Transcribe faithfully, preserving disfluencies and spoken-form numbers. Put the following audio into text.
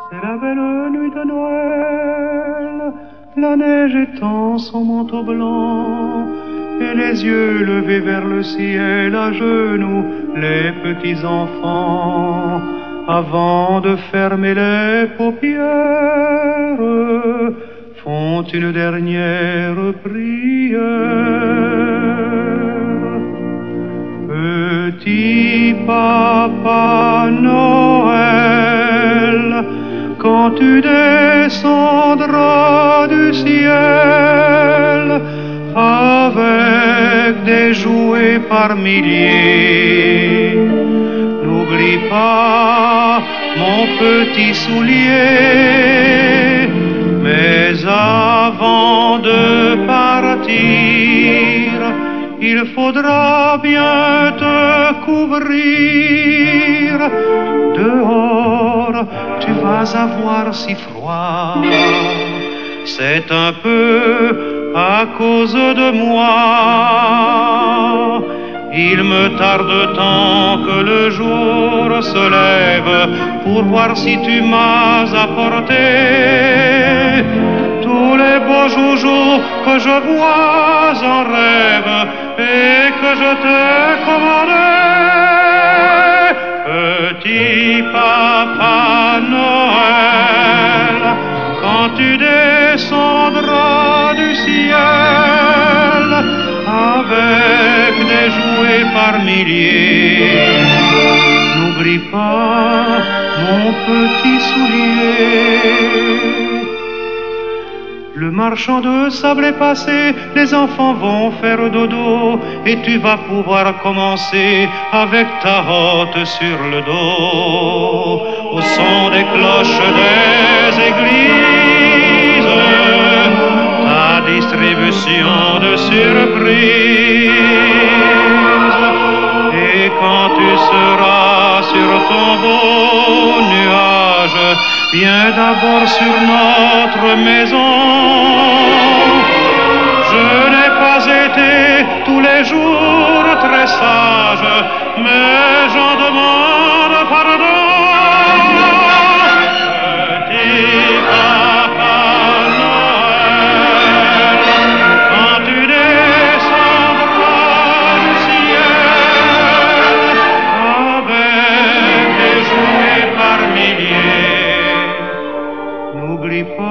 C'est la belle nuit de Noël, la neige étend son manteau blanc, et les yeux levés vers le ciel, à genoux les petits enfants, avant de fermer les paupières, font une dernière prière. Petit papa Noël, quand tu descendras du ciel avec des jouets par milliers, n'oublie pas mon petit soulier. Mais avant de partir, il faudra bien te couvrir. Dehors, tu vas avoir si froid. C'est un peu à cause de moi. Il me tarde tant que le jour se lève pour voir si tu m'as apporté tous les beaux joujoux que je vois en rêve et que je t'ai commandé. Petit papa Noël, quand tu descendras du ciel avec des jouets par milliers, n'oublie pas mon petit soulier. Le marchand de sable est passé, les enfants vont faire dodo, et tu vas pouvoir commencer avec ta hotte sur le dos, au son des cloches des églises, ta distribution de surprises. Et quand tu seras sur ton beau nuage, viens d'abord sur notre maison. Je n'ai pas été tous les jours très sage, mais j'en demande pardon. Petit papa Noël, quand tu descendras du ciel avec des jouets par milliers, n'oublie pas